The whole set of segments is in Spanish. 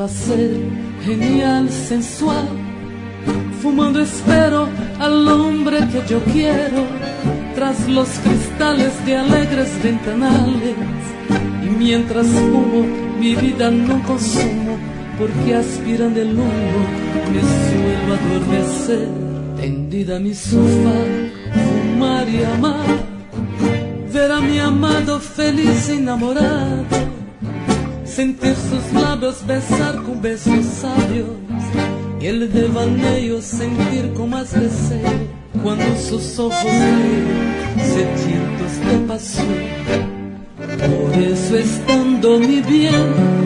placer genial, sensual. Fumando espero al hombre que yo quiero, tras los cristales de alegres ventanales. Y mientras fumo, mi vida no consumo, porque aspiran del humo me suelo adormecer. Tendida a mi sofá, fumar y amar, ver a mi amado feliz enamorado, sentir sus labios besar con besos sabios, y el devaneo sentir con más deseo cuando sus ojos leen sedientos de pasión. Por eso estando mi bien,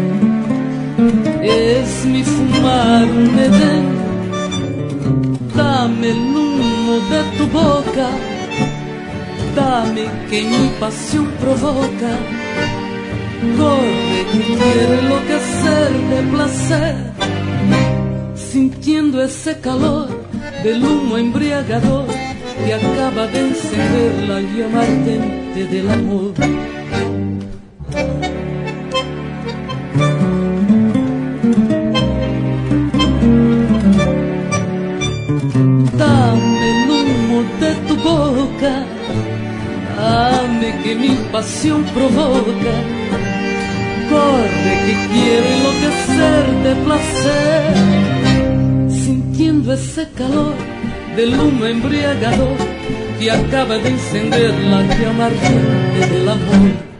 es mi fumar un edén. Dame el humo de tu boca, dame que mi pasión provoca. Corre que quiero enloquecer de placer, sintiendo ese calor del humo embriagador que acaba de encender la llama ardiente del amor. Dame el humo de tu boca, dame que mi pasión provoca. Corre que quiero enloquecer de placer, sintiendo ese calor del humo embriagador que acaba de encender la llama ardiente del amor.